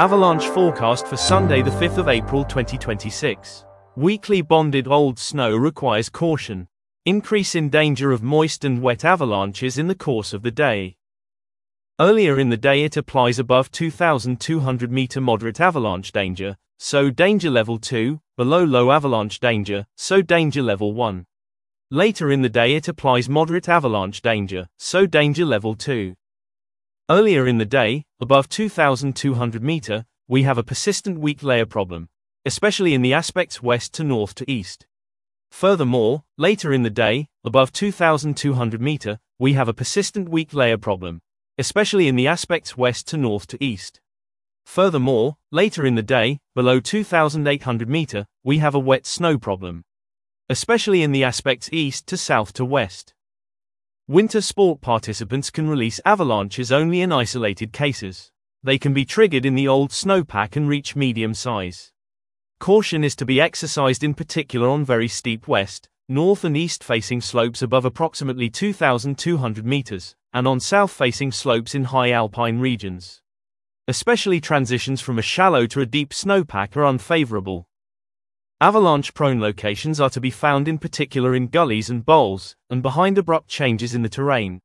Avalanche forecast for Sunday the 5th of April 2026. Weekly bonded old snow requires caution. Increase in danger of moist and wet avalanches in the course of the day. Earlier in the day it applies above 2,200 meter moderate avalanche danger, so danger level 2, below low avalanche danger, so danger level 1. Later in the day it applies moderate avalanche danger, so danger level 2. Earlier in the day, above 2,200 meter, we have a persistent weak layer problem, especially in the aspects west to north to east. Furthermore, later in the day, above 2,200 meter, we have a persistent weak layer problem, especially in the aspects west to north to east. Furthermore, later in the day, below 2,800 meter, we have a wet snow problem, especially in the aspects east to south to west. Winter sport participants can release avalanches only in isolated cases. They can be triggered in the old snowpack and reach medium size. Caution is to be exercised in particular on very steep west, north and east facing slopes above approximately 2,200 meters, and on south facing slopes in high alpine regions. Especially transitions from a shallow to a deep snowpack are unfavorable. Avalanche-prone locations are to be found in particular in gullies and bowls, and behind abrupt changes in the terrain.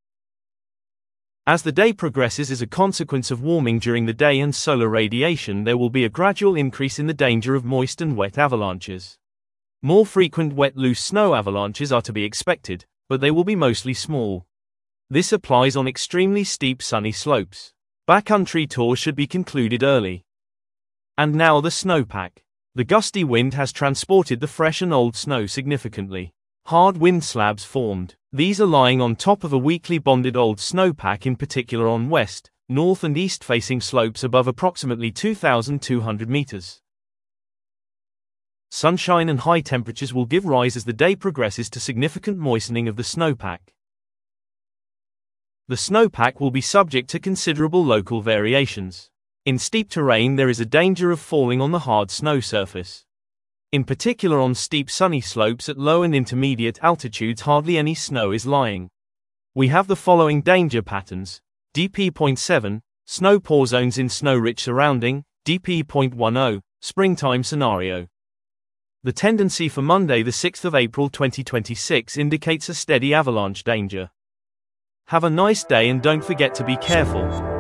As the day progresses as a consequence of warming during the day and solar radiation, there will be a gradual increase in the danger of moist and wet avalanches. More frequent wet loose snow avalanches are to be expected, but they will be mostly small. This applies on extremely steep sunny slopes. Backcountry tours should be concluded early. And now the snowpack. The gusty wind has transported the fresh and old snow significantly. Hard wind slabs formed. These are lying on top of a weakly bonded old snowpack, in particular on west, north and east facing slopes above approximately 2,200 meters. Sunshine and high temperatures will give rise as the day progresses to significant moistening of the snowpack. The snowpack will be subject to considerable local variations. In steep terrain there is a danger of falling on the hard snow surface. In particular on steep sunny slopes at low and intermediate altitudes hardly any snow is lying. We have the following danger patterns. DP.7, snow pour zones in snow-rich surrounding, DP.10, springtime scenario. The tendency for Monday the 6th of April 2026 indicates a steady avalanche danger. Have a nice day and don't forget to be careful.